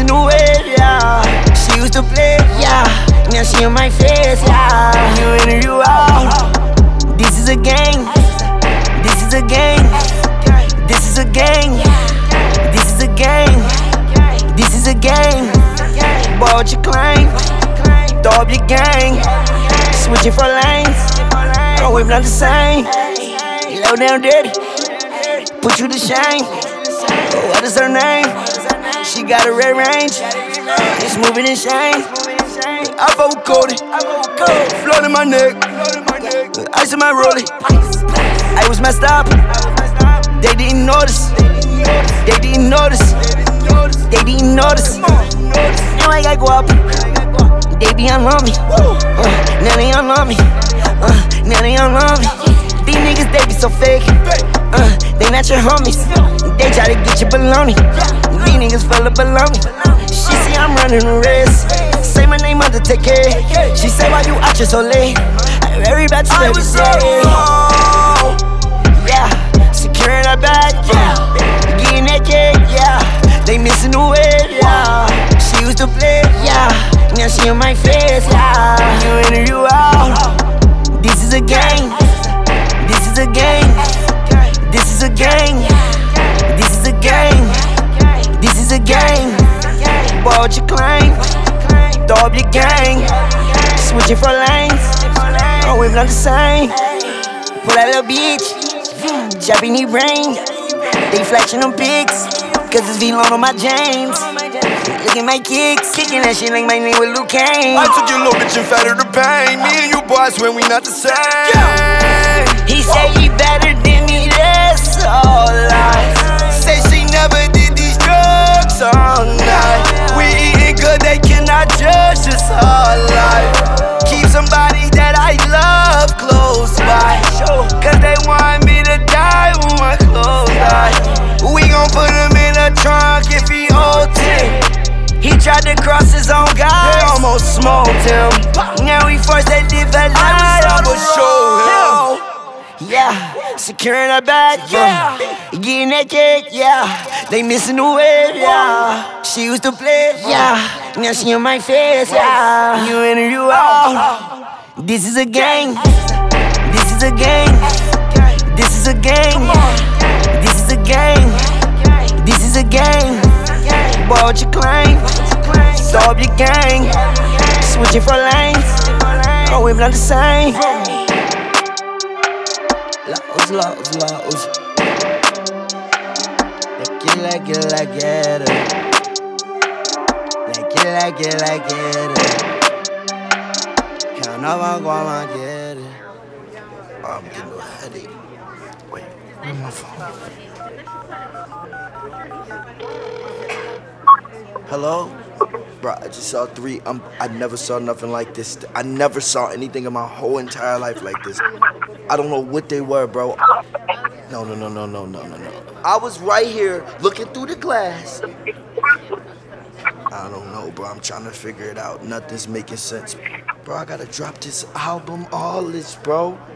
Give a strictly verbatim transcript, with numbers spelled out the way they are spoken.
missing the way, yeah. She used to play, yeah. Now she in my face, yeah. You in and you out. This is a game. This is a game. This is a game. This is a game. This is a game. Boy, what you claim? Throw up your gang. Switching for lanes. Oh, we're not the same. Low down dirty. Put you to shame. What is her name? She got a red range. It's moving in shame. I fuck with Cody. Float in my neck. Ice in my rollie. I was messed up. They didn't notice. They didn't notice. They didn't notice. Now I got guap. They be on me. Uh, now they on me. Uh, now they on me. These niggas, they be so fake. Uh, they not your homies. They try to get your baloney. These niggas full of baloney. She see I'm running a race. Say my name, Undertaker. She say, why you out here so late? I very bad to every day. Yeah, securing her bag, yeah. Getting that cake, yeah. They missing the way, yeah. She used to play, yeah. Now she in my face, yeah. You in and you out. This is a game. This is a game. This is a game. This is a game. This is a game. Boy, what you claim? Throw up your gang. Switching for lanes. Oh, we're not the same. Pull that little bitch. Chopping your brain. They flashing them pics. Cause it's V-Lone on my James. Look at my kicks. Kicking that shit like my name with Luke Kane. I took your little bitch and fed her the pain. Me and you boys when we not the same. He say he better than me, that's all lies. Say she never did these drugs all night. We eating good, they cannot judge this all life. Keep somebody that I love close by. Cause they want me to die when my clothes die. We gon' put him in a trunk if he owed it. He tried to cross his own guy, they almost smoked him. Now he forced that live a lie, I'ma show him. Yeah, securing her bag, yeah. Getting that cake, yeah. They missing the way, yeah. She used to play, yeah. Now she in my face, yeah. You in and you out. This is a game. This is a game. This is a game. This is a game. This is a game. Boy, what you claim? Throw up your gang. Switching for lanes. Oh, we're not the same. Laos, laos, laos. Like it, like it, like it. Like it, like it, like it. Count up, I'm gonna get it. Oh, I'm getting a headache. Wait, where's my phone? Hello? Bro, I just saw three. I'm, I never saw nothing like this. I never saw anything in my whole entire life like this. I don't know what they were, bro. No, no, no, no, no, no, no, no. I was right here looking through the glass. I don't know, bro. I'm trying to figure it out. Nothing's making sense. Bro, I gotta drop this album, all this, bro.